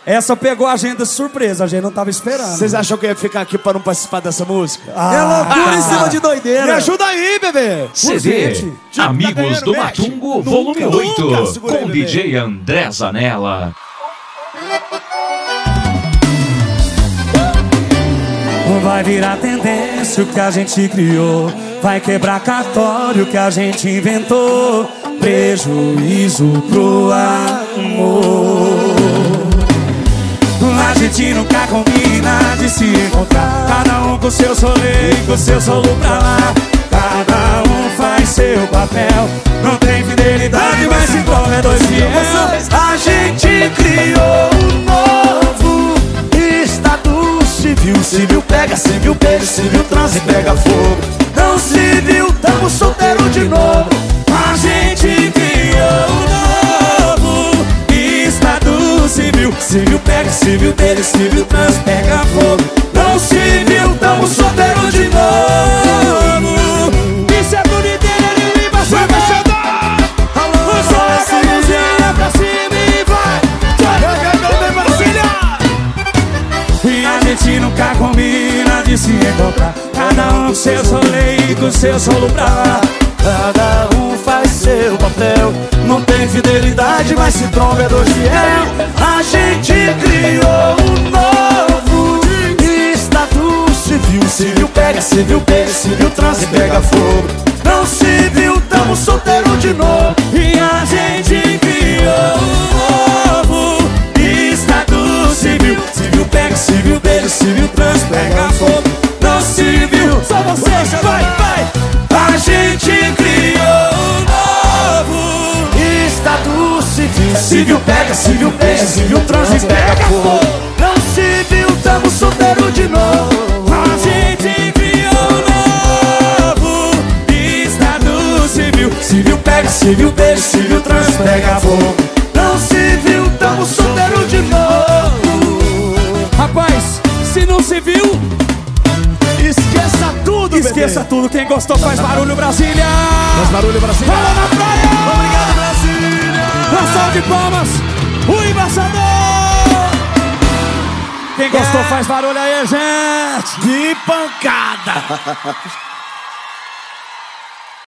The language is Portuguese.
Essa pegou a agenda surpresa, a gente não tava esperando. Vocês acham que eu ia ficar aqui pra não participar dessa música? É loucura em cima de doideira. Me ajuda aí, bebê. CD Amigos do Matungo, volume 8, com DJ André Zanella. Vai virar tendência o que a gente criou, vai quebrar cartório que a gente inventou, prejuízo pro amor. A gente nunca combina de se encontrar, cada um com seu solê e com seu solo pra lá. Cada um faz seu papel, não tem fidelidade, mas se envolve dois fiéis. A gente criou um novo estado civil. Civil pega, civil beijo, civil transa e pega fogo. Não civil, tamo solteiro de novo. A gente criou um novo estado civil. Civil pega, civil beijo, civil transa e pega fogo. Não civil, tamo solteiro de novo. Isso é boniteiro, ele vai Vai, Baixadão! Alô, essa mãozinha pra cima e vai. E a gente nunca combina de se encontrar, cada um com seu solê e com seu solo pra lá. Cada um faz seu papel, não tem fidelidade, mas se tromba é dois fiel. A gente criou um novo estado civil. Civil pega, civil beijo, civil transa e pega fogo. Não civil, tamo solteiro de novo. E a gente criou um novo estado civil. Civil pega, civil beijo, civil transa, pega fogo. Não civil, só vocês, vai, vai. A gente criou um novo estado civil. civil pega, civil beijo, civil transa e pega fogo. Não civil, tamo solteiro de novo. A gente criou um novo estado civil. Civil pega, civil beijo, civil transa e pega fogo. Não civil, tamo solteiro de novo. Rapaz, se não se viu, Esqueça tudo, esqueça bebê. tudo. Quem gostou faz barulho, Brasília. Faz barulho, Brasília. Fala na praia. Obrigado, Brasília. Uma salva de palmas, o embaixador. Quem gostou faz barulho aí, gente. Que pancada.